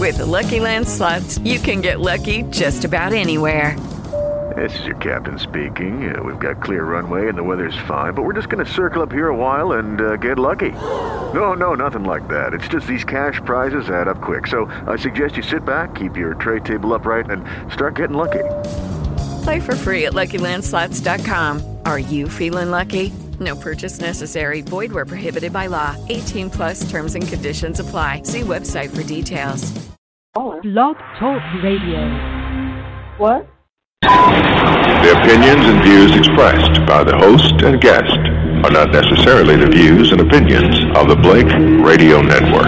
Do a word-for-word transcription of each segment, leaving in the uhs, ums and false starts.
With the Lucky Land Slots, you can get lucky just about anywhere. This is your captain speaking. Uh, we've got clear runway and the weather's fine, but we're just going to circle up here a while and uh, get lucky. No, no, nothing like that. It's just these cash prizes add up quick. So I suggest you sit back, keep your tray table upright, and start getting lucky. Play for free at Lucky Land Slots dot com. Are you feeling lucky? No purchase necessary. Void where prohibited by law. eighteen plus terms and conditions apply. See website for details. Blog Talk Radio. What? The opinions and views expressed by the host and guest are not necessarily the views and opinions of the Blake Radio Network.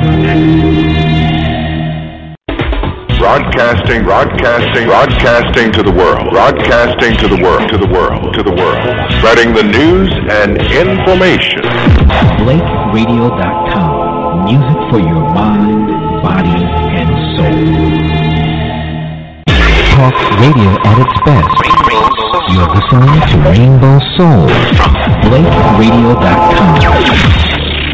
Broadcasting, broadcasting, broadcasting to the world, broadcasting to the world, to the world, to the world, spreading the news and information. Blake Radio dot com. Music for your mind, body, and soul. Talk radio at its best. You're listening to Rainbow Soul from Blake Radio dot com.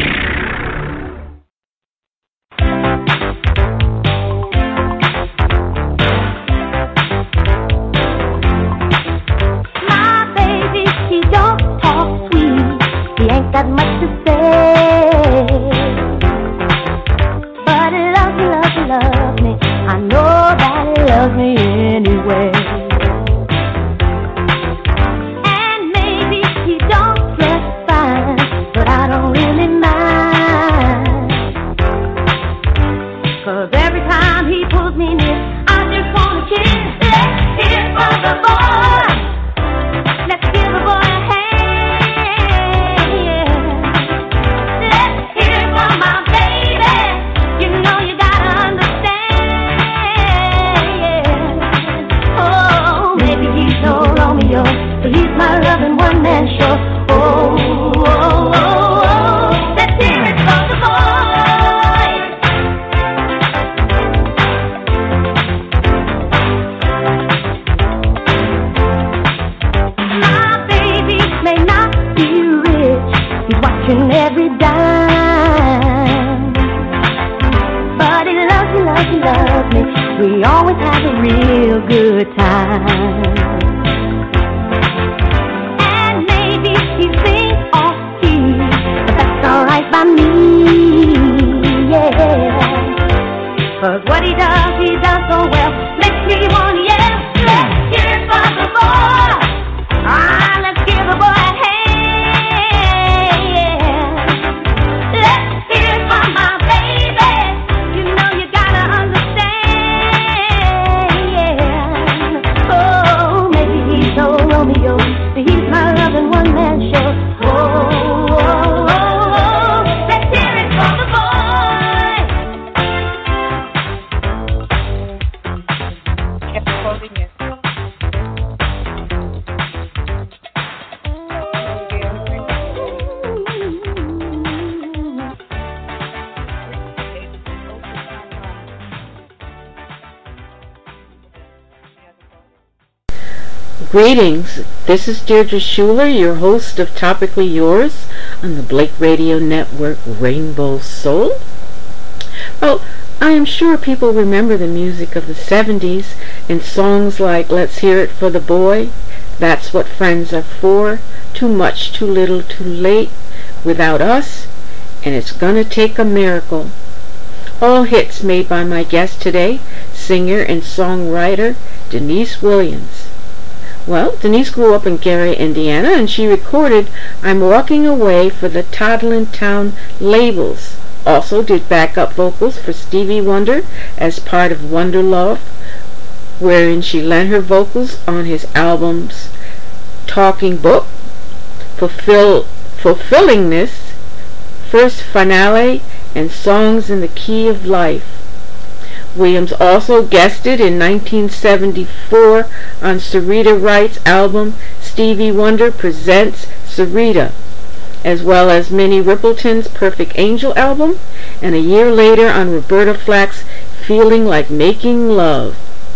Greetings, this is Deirdre Schuler, your host of Topically Yours on the Blake Radio Network Rainbow Soul. Well, I am sure people remember the music of the seventies in songs like Let's Hear It for the Boy, That's What Friends Are For, Too Much, Too Little, Too Late, Without Us, and It's Gonna Take a Miracle. All hits made by my guest today, singer and songwriter Deniece Williams. Well, Deniece grew up in Gary, Indiana, and she recorded I'm Walking Away for the Toddlin' Town labels. Also did backup vocals for Stevie Wonder as part of Wonder Love, wherein she lent her vocals on his albums Talking Book, Fulfill, Fulfillingness, First Finale, and Songs in the Key of Life. Williams also guested in nineteen seventy-four on Syreeta Wright's album Stevie Wonder Presents Syreeta, as well as Minnie Riperton's Perfect Angel album, and a year later on Roberta Flack's Feeling Like Making Love.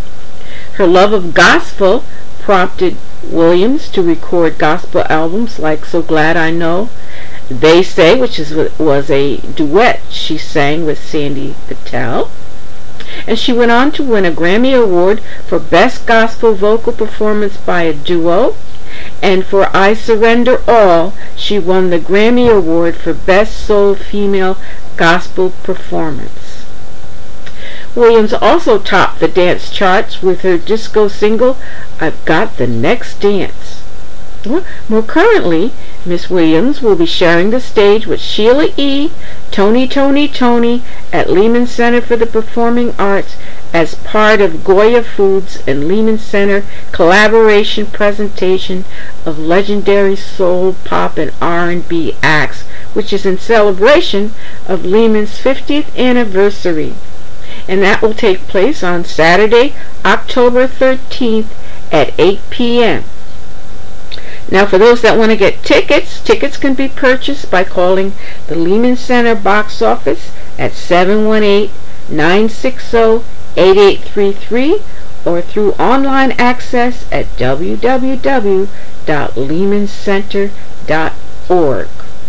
Her love of gospel prompted Williams to record gospel albums like So Glad I Know, They Say, which is, was a duet she sang with Sandy Patel, And she went on to win a Grammy Award for Best Gospel Vocal Performance by a Duo. And for I Surrender All, she won the Grammy Award for Best Soul Female Gospel Performance. Williams also topped the dance charts with her disco single, I've Got the Next Dance. Well, more currently, Miss Williams will be sharing the stage with Sheila E., Tony Tony Tony at Lehman Center for the Performing Arts as part of Goya Foods and Lehman Center collaboration presentation of legendary soul, pop, and R and B acts, which is in celebration of Lehman's fiftieth anniversary. And that will take place on Saturday, October thirteenth at eight p.m. Now, for those that want to get tickets, tickets can be purchased by calling the Lehman Center box office at seven one eight, nine six zero, eight eight three three or through online access at w w w dot lehman center dot org.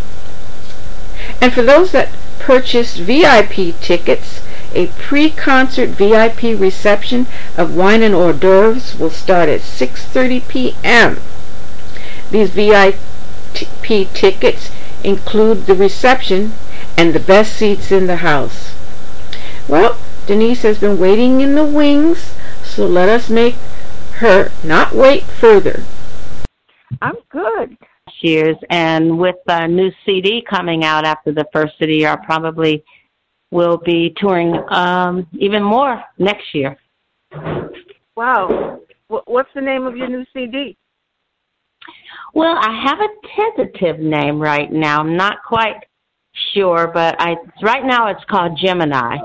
And for those that purchased V I P tickets, a pre-concert V I P reception of wine and hors d'oeuvres will start at six thirty p.m. These V I P tickets include the reception and the best seats in the house. Well, Denise has been waiting in the wings, so let us make her not wait further. I'm good. Years, and with a new C D coming out after the first of the year, I probably will be touring um, even more next year. Wow. What's the name of your new C D? Well, I have a tentative name right now. I'm not quite sure, but I right now it's called Gemini.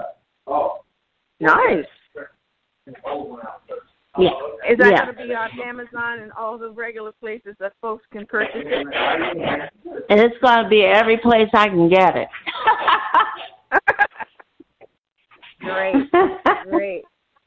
Nice. Yeah. Is that yeah. going to be on Amazon and all the regular places that folks can purchase it? And it's going to be every place I can get it. Great. Great.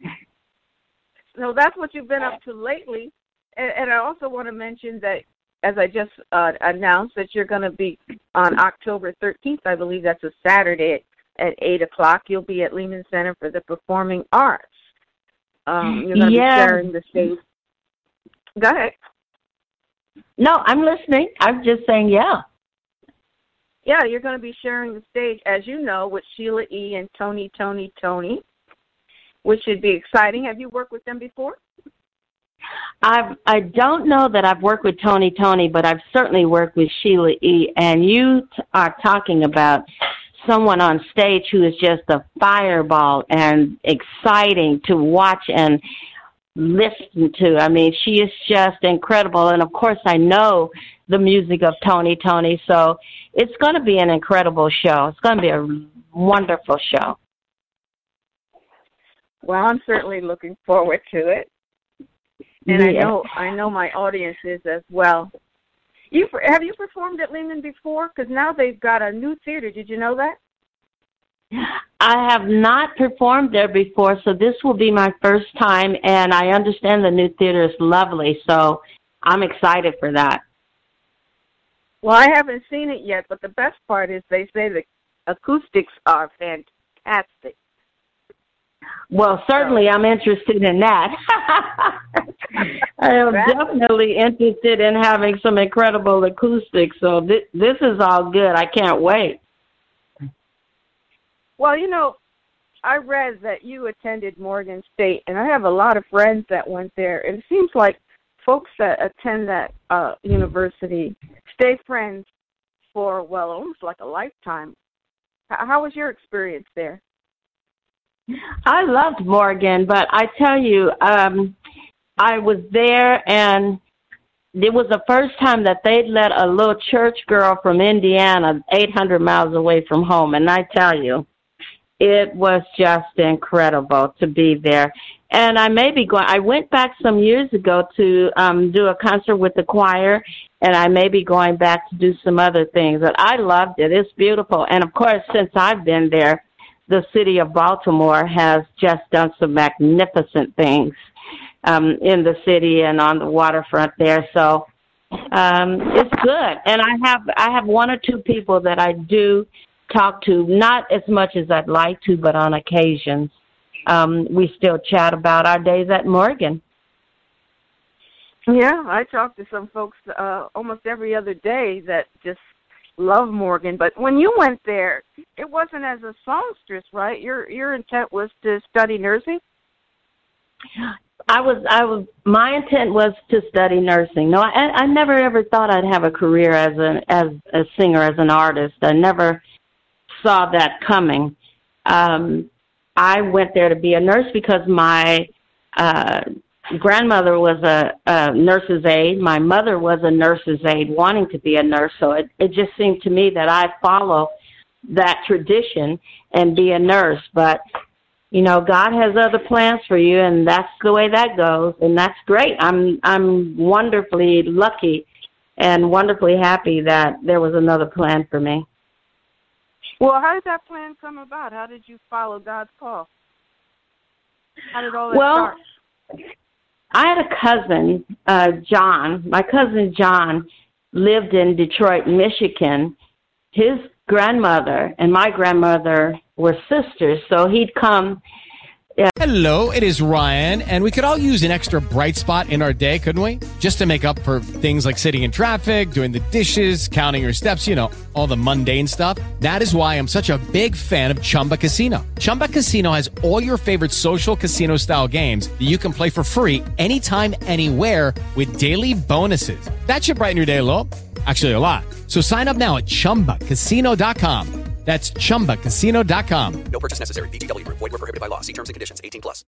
So that's what you've been up to lately. And, and I also want to mention that, as I just uh, announced, that you're going to be on October thirteenth, I believe that's a Saturday at, at eight o'clock. You'll be at Lehman Center for the Performing Arts. Um, you're going to yeah. be sharing the stage. Go ahead. No, I'm listening. I'm just saying, yeah. Yeah, you're going to be sharing the stage, as you know, with Sheila E. and Tony Tony Tony, which should be exciting. Have you worked with them before? I've, I don't know that I've worked with Tony Tony, but I've certainly worked with Sheila E. And you t- are talking about someone on stage who is just a fireball and exciting to watch and listen to. I mean, she is just incredible. And, of course, I know the music of Tony Tony, so it's going to be an incredible show. It's going to be a wonderful show. Well, I'm certainly looking forward to it. And yeah. I know I know my audience is as well. You have you performed at Lehman before? Because now they've got a new theater. Did you know that? I have not performed there before, so this will be my first time, and I understand the new theater is lovely, so I'm excited for that. Well, I haven't seen it yet, but the best part is they say the acoustics are fantastic. Well, certainly I'm interested in that. I am definitely interested in having some incredible acoustics, so th- this is all good. I can't wait. Well, you know, I read that you attended Morgan State, and I have a lot of friends that went there, and it seems like folks that attend that uh, university stay friends for, well, almost like a lifetime. H- how was your experience there? I loved Morgan, but I tell you, um, I was there, and it was the first time that they'd let a little church girl from Indiana, eight hundred miles away from home, and I tell you, it was just incredible to be there. And I may be going, I went back some years ago to um, do a concert with the choir, and I may be going back to do some other things, but I loved it. It's beautiful. And, of course, since I've been there, the city of Baltimore has just done some magnificent things um, in the city and on the waterfront there. So um, it's good. And I have I have one or two people that I do talk to, not as much as I'd like to, but on occasions. um, we still chat about our days at Morgan. Yeah, I talk to some folks uh, almost every other day that just love Morgan. But when you went there, it wasn't as a songstress, right? Your your intent was to study nursing? I was, I was, my intent was to study nursing. No, I, I never ever thought I'd have a career as an, as a singer, as an artist. I never saw that coming. Um, I went there to be a nurse because my, uh, grandmother was a, a nurse's aide. My mother was a nurse's aide wanting to be a nurse. So it, it just seemed to me that I'd follow that tradition and be a nurse. But you know, God has other plans for you, and that's the way that goes, and that's great. I'm I'm wonderfully lucky and wonderfully happy that there was another plan for me. Well, how did that plan come about? How did you follow God's call? How did all that well, start? I had a cousin, uh, John. My cousin John lived in Detroit, Michigan. His grandmother and my grandmother were sisters, so he'd come. Uh, Hello, it is Ryan, and we could all use an extra bright spot in our day, couldn't we? Just to make up for things like sitting in traffic, doing the dishes, counting your steps, you know, all the mundane stuff. That is why I'm such a big fan of Chumba Casino. Chumba Casino has all your favorite social casino-style games that you can play for free anytime, anywhere with daily bonuses. That should brighten your day a little. Actually, a lot. So sign up now at chumba casino dot com. That's chumba casino dot com. No purchase necessary. V G W Group. Void where prohibited by law. See terms and conditions. eighteen plus.